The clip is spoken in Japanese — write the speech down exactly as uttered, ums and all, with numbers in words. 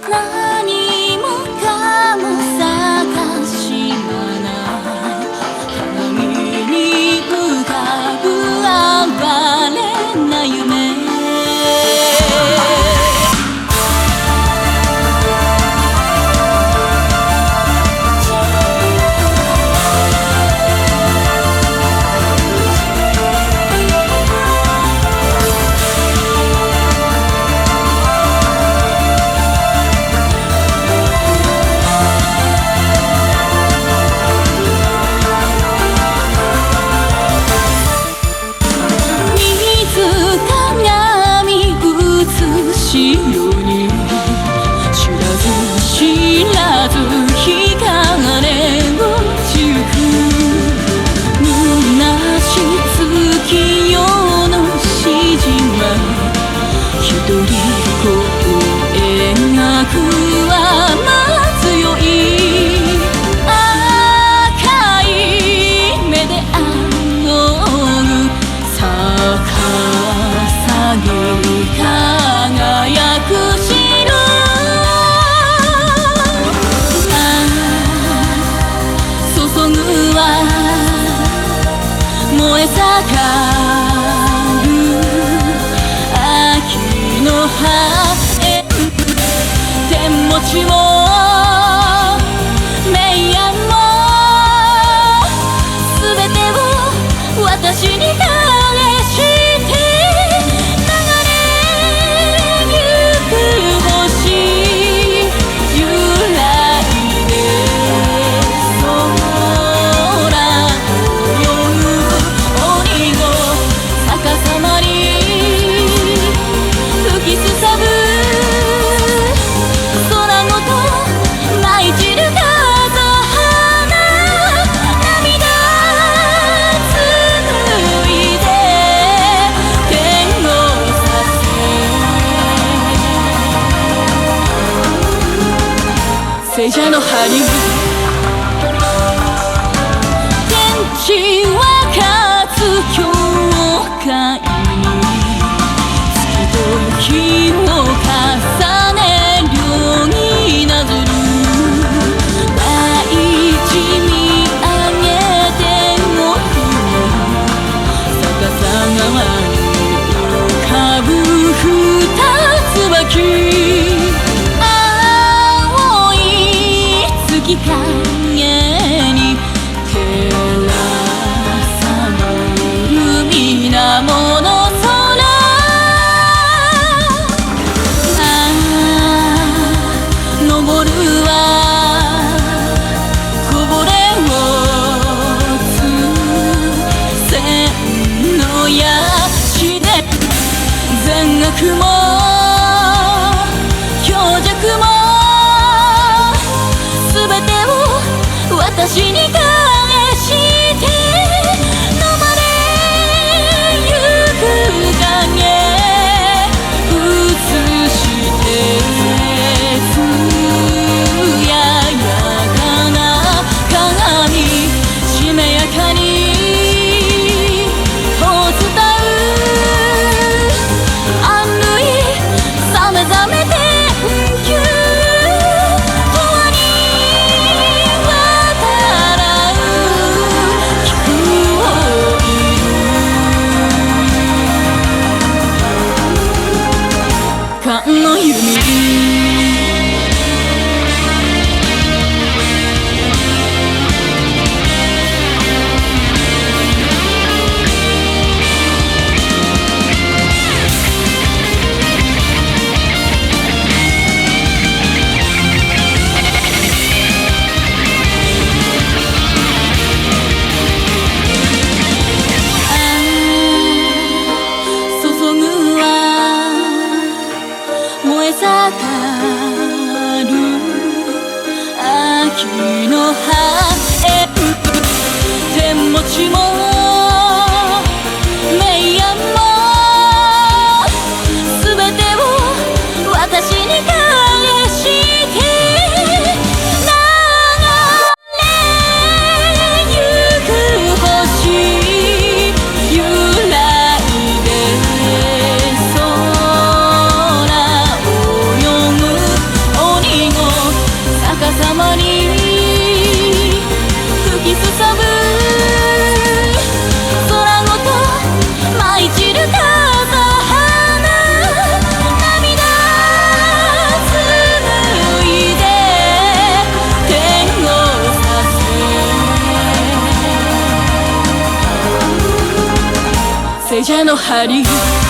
何もかも探しまない鏡に浮かぶ哀れな夢ように知らず知らず惹かれ落ちゆく虚し月夜の詩人は一人子を描くはま強い赤い目で仰ぐ逆さに輝く白注ぐは燃え盛る秋の葉へ天持ちも明暗も全てを私に返して聖者の針天地は勝つ境界に月と日を重ね両になぞる大地見上げても逆さ川に浮かぶ二椿月影に照らされる水面の空昇るはこぼれ落ち線の矢しで善悪も強弱も私に返して飲まれゆく影映して艶やかな鏡しめやかにと伝う安類さめざめての弓盛る秋の葉へ天持ちも明暗も全てを私に返して流れゆく星揺らいで空泳ぐ電車の針